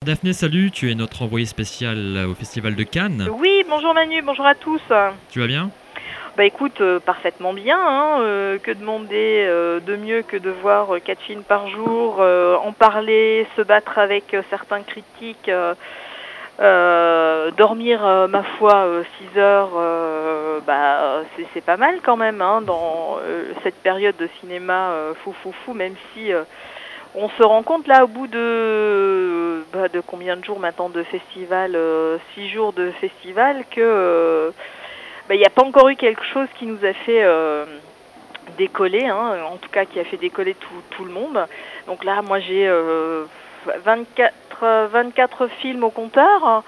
Daphné, salut, tu es notre envoyée spéciale au Festival de Cannes. Oui, bonjour Manu, bonjour à tous. Tu vas bien? Bah écoute, parfaitement bien, hein, que demander de mieux que de voir 4 films par jour, en parler, se battre avec certains critiques, dormir, ma foi, 6 heures, c'est pas mal quand même, hein, dans cette période de cinéma fou, même si on se rend compte là au bout de combien de jours maintenant de festival, 6 jours de festival, que il n'y a pas encore eu quelque chose qui nous a fait décoller, hein, en tout cas qui a fait décoller tout le monde. Donc là, moi j'ai 24 films au compteur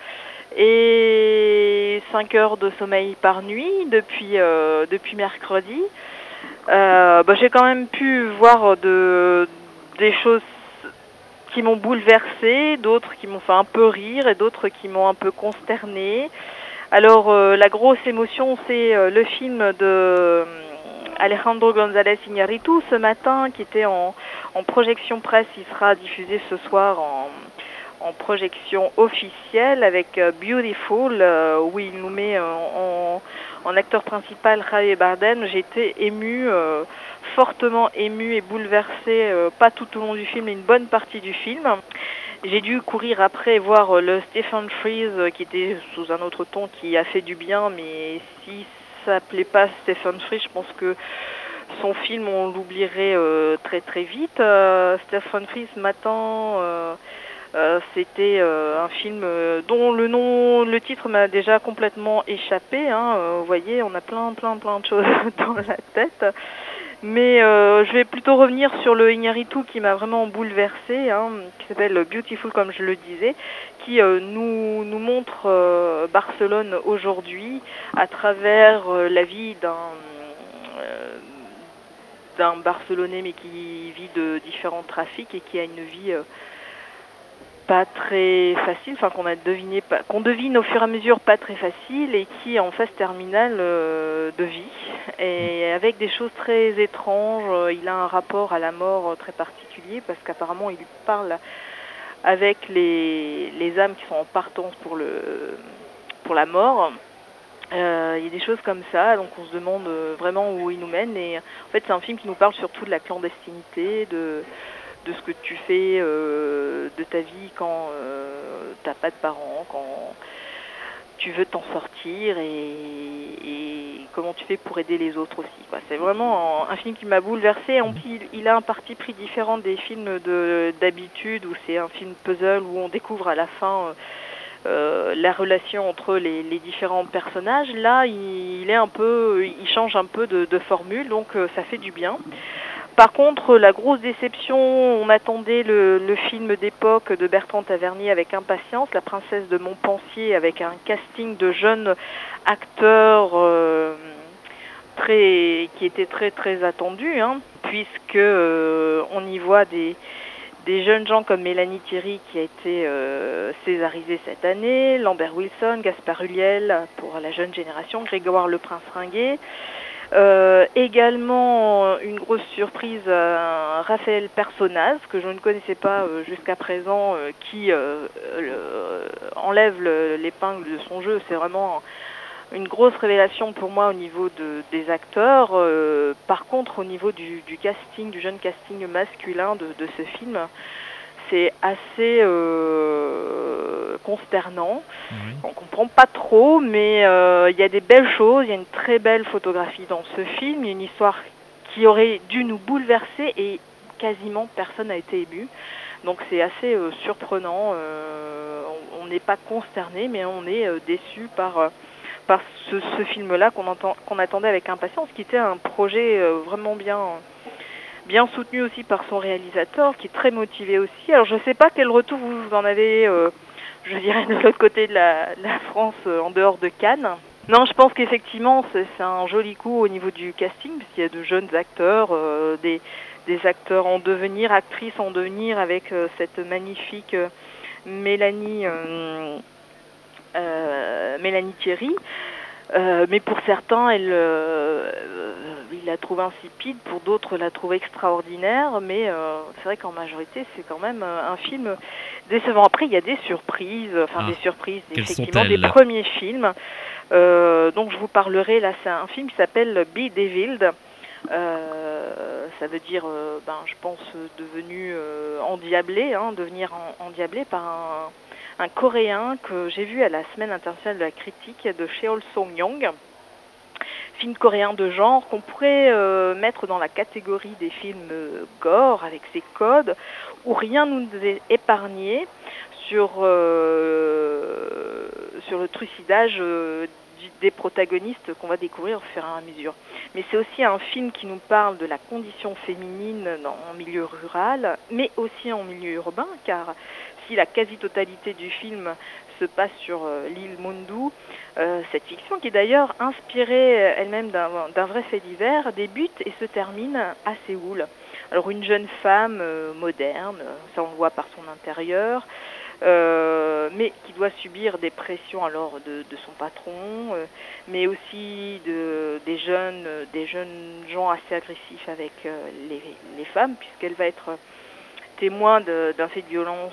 et 5 heures de sommeil par nuit depuis mercredi. J'ai quand même pu voir des choses qui m'ont bouleversée, d'autres qui m'ont fait un peu rire et d'autres qui m'ont un peu consternée. Alors la grosse émotion, c'est le film de Alejandro González Iñárritu ce matin, qui était en projection presse. Il sera diffusé ce soir en projection officielle avec Beautiful, où il nous met en acteur principal Javier Bardem. J'ai été émue, fortement émue et bouleversée, pas tout au long du film, mais une bonne partie du film. J'ai dû courir après voir le Stephen Frears, qui était sous un autre ton, qui a fait du bien, mais si ça plaît pas Stephen Frears, je pense que son film, on l'oublierait très vite. Stephen Frears, ce matin, c'était un film dont le titre m'a déjà complètement échappé, hein. Vous voyez, on a plein de choses dans la tête. Mais je vais plutôt revenir sur le Iñárritu qui m'a vraiment bouleversée, hein, qui s'appelle Beautiful, comme je le disais, qui nous montre Barcelone aujourd'hui à travers la vie d'un Barcelonais, mais qui vit de différents trafics et qui a une vie pas très facile, enfin qu'on devine au fur et à mesure pas très facile, et qui est en phase terminale de vie, et avec des choses très étranges. Il a un rapport à la mort très particulier, parce qu'apparemment il parle avec les âmes qui sont en partance pour la mort. Il y a des choses comme ça, donc on se demande vraiment où il nous mène. Et en fait c'est un film qui nous parle surtout de la clandestinité, de ce que tu fais de ta vie quand t'as pas de parents, quand tu veux t'en sortir, et comment tu fais pour aider les autres aussi, quoi. C'est vraiment un film qui m'a bouleversée. En plus, il a un parti pris différent des films d'habitude, où c'est un film puzzle, où on découvre à la fin la relation entre les différents personnages. Là, il change un peu de formule, donc ça fait du bien. Par contre, la grosse déception, on attendait le film d'époque de Bertrand Tavernier avec impatience, La princesse de Montpensier, avec un casting de jeunes acteurs qui était très attendu, hein, puisque on y voit des jeunes gens comme Mélanie Thierry, qui a été césarisée cette année, Lambert Wilson, Gaspard Ulliel pour la jeune génération, Grégoire Le Prince-Ringuet. Également une grosse surprise, Raphaël Personnaz, que je ne connaissais pas jusqu'à présent, qui enlève l'épingle de son jeu. C'est vraiment une grosse révélation pour moi au niveau des acteurs. Par contre, au niveau du casting, du jeune casting masculin de ce film, c'est assez consternant. Oui. On comprend pas trop, mais il y a des belles choses. Il y a une très belle photographie dans ce film. Il y a une histoire qui aurait dû nous bouleverser, et quasiment personne n'a été ému. Donc c'est assez surprenant. On n'est pas consterné, mais on est déçu par ce film-là qu'on attendait avec impatience, qui était un projet vraiment bien soutenu aussi par son réalisateur, qui est très motivé aussi. Alors je ne sais pas quel retour vous en avez, je dirais, de l'autre côté de la France, en dehors de Cannes. Non, je pense qu'effectivement c'est un joli coup au niveau du casting, parce qu'il y a de jeunes acteurs, des acteurs en devenir, actrices en devenir, avec cette magnifique Mélanie Thierry. Mais pour certains, il la trouve insipide, pour d'autres la trouve extraordinaire, mais c'est vrai qu'en majorité, c'est quand même un film décevant. Après, il y a des surprises, des surprises, quelles effectivement, des sont-elles? premiers films. Donc je vous parlerai, là, c'est un film qui s'appelle Be Devilled. Ça veut dire, je pense, endiablé, devenir endiablé par un Coréen que j'ai vu à la Semaine internationale de la critique de Cheol Song-yong. Film coréen de genre qu'on pourrait mettre dans la catégorie des films gore avec ses codes où rien nous est épargné sur le trucidage des protagonistes qu'on va découvrir au fur et à mesure. Mais c'est aussi un film qui nous parle de la condition féminine en milieu rural, mais aussi en milieu urbain, car si la quasi-totalité du film se passe sur l'île Mondu, cette fiction, qui est d'ailleurs inspirée elle-même d'un vrai fait divers, débute et se termine à Séoul. Alors une jeune femme moderne, ça on le voit par son intérieur, mais qui doit subir des pressions alors de son patron, mais aussi des jeunes gens assez agressifs avec les femmes, puisqu'elle va être témoin d'un fait de violence,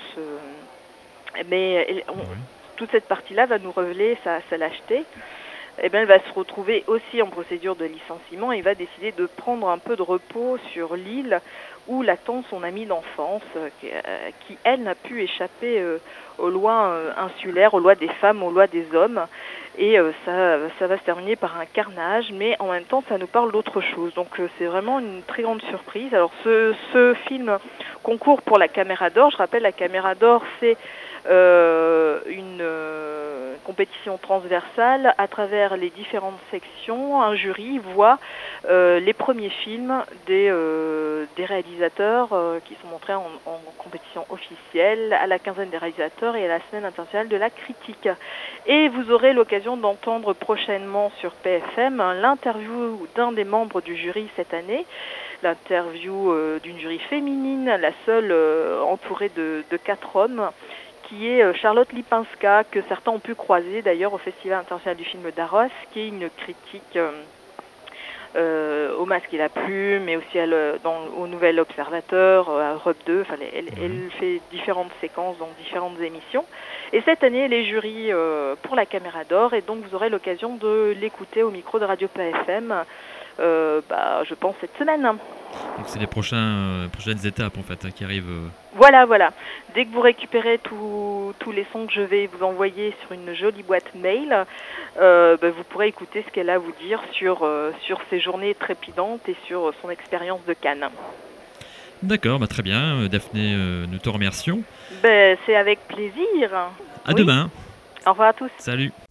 toute cette partie-là va nous révéler sa lâcheté. Eh bien, elle va se retrouver aussi en procédure de licenciement et va décider de prendre un peu de repos sur l'île où l'attend son amie d'enfance, qui elle, n'a pu échapper aux lois insulaires, aux lois des femmes, aux lois des hommes. Et ça va se terminer par un carnage, mais en même temps, ça nous parle d'autre chose. Donc, c'est vraiment une très grande surprise. Alors, ce film concourt pour la Caméra d'Or. Je rappelle, la Caméra d'Or, c'est une compétition transversale à travers les différentes sections. Un jury voit les premiers films des réalisateurs qui sont montrés en compétition officielle, à la quinzaine des réalisateurs et à la Semaine internationale de la critique. Et vous aurez l'occasion d'entendre prochainement sur PFM l'interview d'un des membres du jury cette année, l'interview d'une jury féminine, la seule entourée de 4 hommes, qui est Charlotte Lipinska, que certains ont pu croiser d'ailleurs au Festival international du film d'Arros, qui est une critique au Masque et la Plume, mais aussi au Nouvel Observateur, à Europe 2. Elle fait différentes séquences dans différentes émissions. Et cette année, les jurys pour la Caméra d'Or, et donc vous aurez l'occasion de l'écouter au micro de Radio PFM, je pense cette semaine. Donc c'est les prochaines étapes en fait qui arrivent. Voilà. Dès que vous récupérez tous les sons que je vais vous envoyer sur une jolie boîte mail, vous pourrez écouter ce qu'elle a à vous dire sur ces journées trépidantes et sur son expérience de Cannes. D'accord, très bien. Daphné, nous te remercions. C'est avec plaisir. À demain. Au revoir à tous. Salut.